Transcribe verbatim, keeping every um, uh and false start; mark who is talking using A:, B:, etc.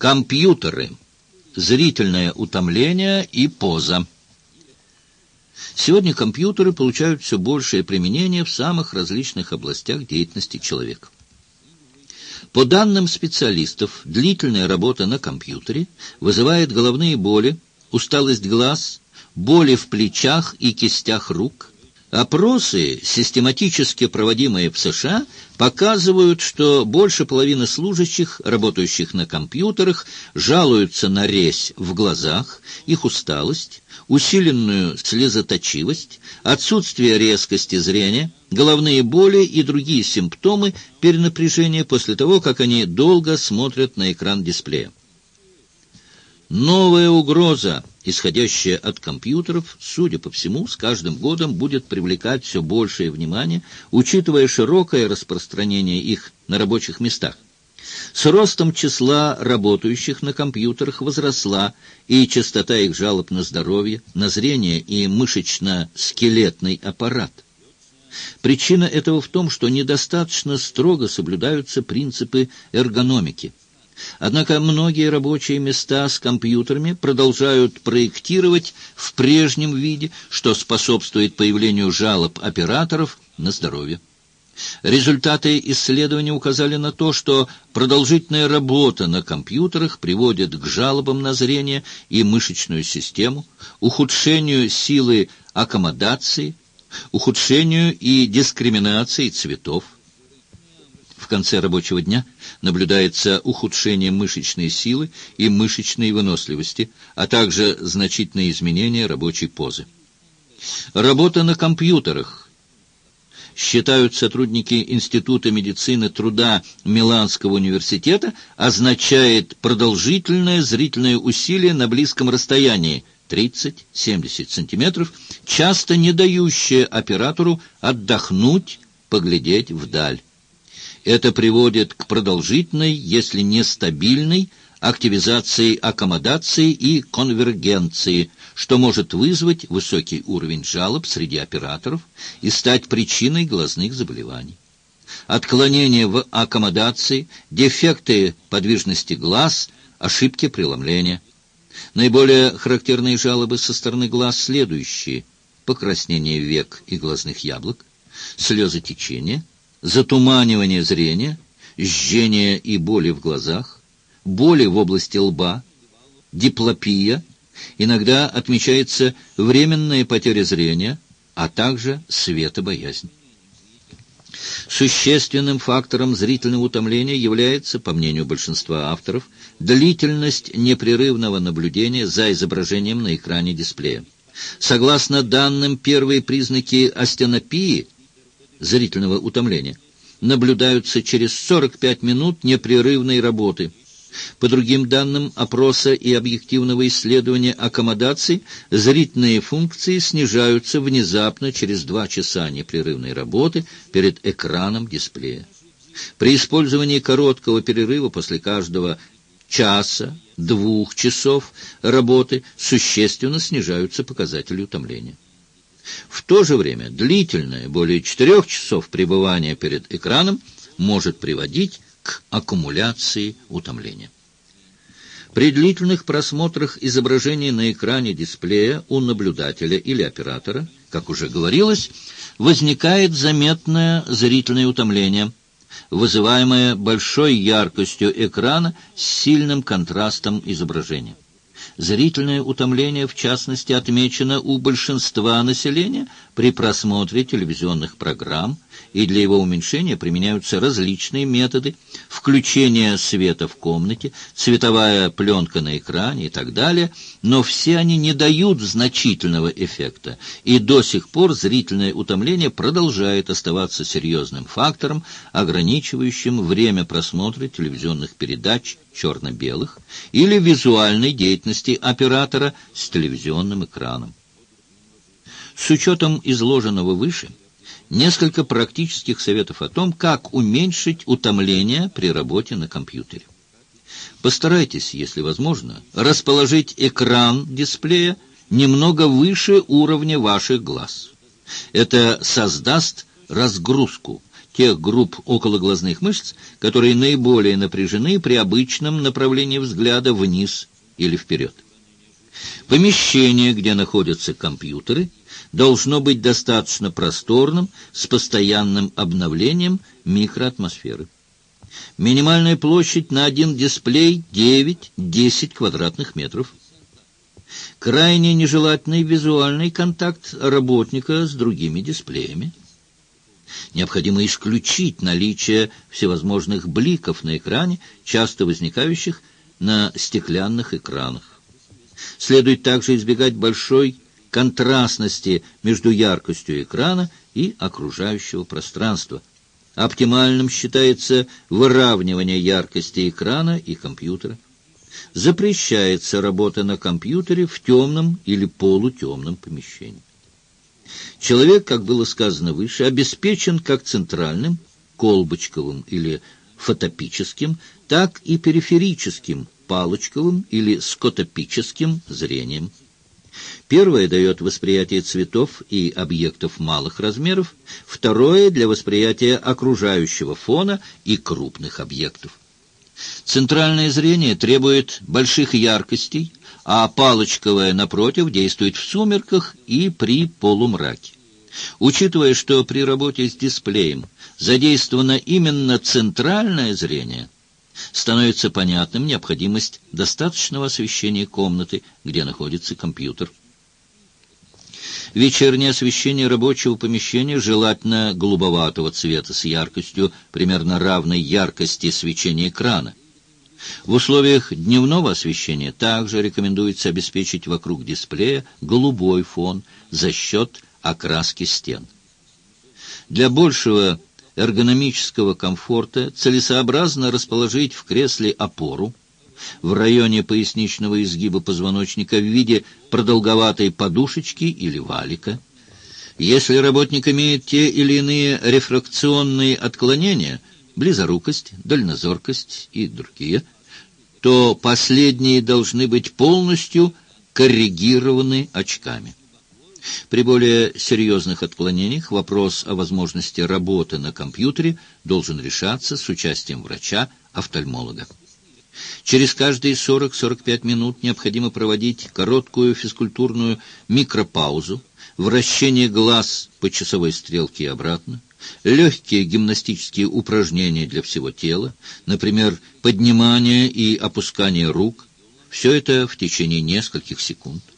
A: Компьютеры. Зрительное утомление и поза. Сегодня компьютеры получают все большее применение в самых различных областях деятельности человека. По данным специалистов, длительная работа на компьютере вызывает головные боли, усталость глаз, боли в плечах и кистях рук. Опросы, систематически проводимые в США, показывают, что больше половины служащих, работающих на компьютерах, жалуются на резь в глазах, их усталость, усиленную слезоточивость, отсутствие резкости зрения, головные боли и другие симптомы перенапряжения после того, как они долго смотрят на экран дисплея. Новая угроза, исходящая от компьютеров, судя по всему, с каждым годом будет привлекать все большее внимание, учитывая широкое распространение их на рабочих местах. С ростом числа работающих на компьютерах возросла и частота их жалоб на здоровье, на зрение и мышечно-скелетный аппарат. Причина этого в том, что недостаточно строго соблюдаются принципы эргономики. Однако многие рабочие места с компьютерами продолжают проектировать в прежнем виде, что способствует появлению жалоб операторов на здоровье. Результаты исследования указали на то, что продолжительная работа на компьютерах приводит к жалобам на зрение и мышечную систему, ухудшению силы аккомодации, ухудшению и дискриминации цветов. В конце рабочего дня наблюдается ухудшение мышечной силы и мышечной выносливости, а также значительные изменения рабочей позы. Работа на компьютерах, считают сотрудники Института медицины труда Миланского университета, означает продолжительное зрительное усилие на близком расстоянии тридцать-семьдесят сантиметров, часто не дающее оператору отдохнуть, поглядеть вдаль. Это приводит к продолжительной, если не стабильной, активизации аккомодации и конвергенции, что может вызвать высокий уровень жалоб среди операторов и стать причиной глазных заболеваний. Отклонения в аккомодации, дефекты подвижности глаз, ошибки преломления. Наиболее характерные жалобы со стороны глаз следующие: покраснение век и глазных яблок, слезотечение, затуманивание зрения, жжение и боли в глазах, боли в области лба, диплопия, иногда отмечается временная потеря зрения, а также светобоязнь. Существенным фактором зрительного утомления является, по мнению большинства авторов, длительность непрерывного наблюдения за изображением на экране дисплея. Согласно данным, первые признаки астенопии, зрительного утомления, наблюдаются через сорок пять минут непрерывной работы. По другим данным опроса и объективного исследования аккомодаций, зрительные функции снижаются внезапно через два часа непрерывной работы перед экраном дисплея. При использовании короткого перерыва после каждого часа, двух часов работы существенно снижаются показатели утомления. В то же время длительное, более четырех часов пребывания перед экраном может приводить к аккумуляции утомления. При длительных просмотрах изображений на экране дисплея у наблюдателя или оператора, как уже говорилось, возникает заметное зрительное утомление, вызываемое большой яркостью экрана с сильным контрастом изображения. Зрительное утомление, в частности, отмечено у большинства населения при просмотре телевизионных программ, и для его уменьшения применяются различные методы: включение света в комнате, цветовая пленка на экране и так далее, но все они не дают значительного эффекта, и до сих пор зрительное утомление продолжает оставаться серьезным фактором, ограничивающим время просмотра телевизионных передач черно-белых или визуальной деятельности оператора с телевизионным экраном. С учетом изложенного выше, несколько практических советов о том, как уменьшить утомление при работе на компьютере. Постарайтесь, если возможно, расположить экран дисплея немного выше уровня ваших глаз. Это создаст разгрузку, тех групп окологлазных мышц, которые наиболее напряжены при обычном направлении взгляда вниз или вперед. Помещение, где находятся компьютеры, должно быть достаточно просторным, с постоянным обновлением микроатмосферы. Минимальная площадь на один дисплей девять-десять квадратных метров. Крайне нежелательный визуальный контакт работника с другими дисплеями. Необходимо исключить наличие всевозможных бликов на экране, часто возникающих на стеклянных экранах. Следует также избегать большой контрастности между яркостью экрана и окружающего пространства. Оптимальным считается выравнивание яркости экрана и компьютера. Запрещается работа на компьютере в темном или полутемном помещении. Человек, как было сказано выше, обеспечен как центральным, колбочковым или фотопическим, так и периферическим, палочковым или скотопическим зрением. Первое дает восприятие цветов и объектов малых размеров, второе — для восприятия окружающего фона и крупных объектов. Центральное зрение требует больших яркостей, а палочковое, напротив, действует в сумерках и при полумраке. Учитывая, что при работе с дисплеем задействовано именно центральное зрение, становится понятным необходимость достаточного освещения комнаты, где находится компьютер. Вечернее освещение рабочего помещения желательно голубоватого цвета с яркостью, примерно равной яркости свечения экрана. В условиях дневного освещения также рекомендуется обеспечить вокруг дисплея голубой фон за счет окраски стен. Для большего эргономического комфорта целесообразно расположить в кресле опору в районе поясничного изгиба позвоночника в виде продолговатой подушечки или валика. Если работник имеет те или иные рефракционные отклонения, близорукость, дальнозоркость и другие, то последние должны быть полностью коррегированы очками. При более серьезных отклонениях вопрос о возможности работы на компьютере должен решаться с участием врача-офтальмолога. Через каждые сорок-сорок пять минут необходимо проводить короткую физкультурную микропаузу, вращение глаз по часовой стрелке и обратно, легкие гимнастические упражнения для всего тела, например, поднимание и опускание рук. Все это в течение нескольких секунд.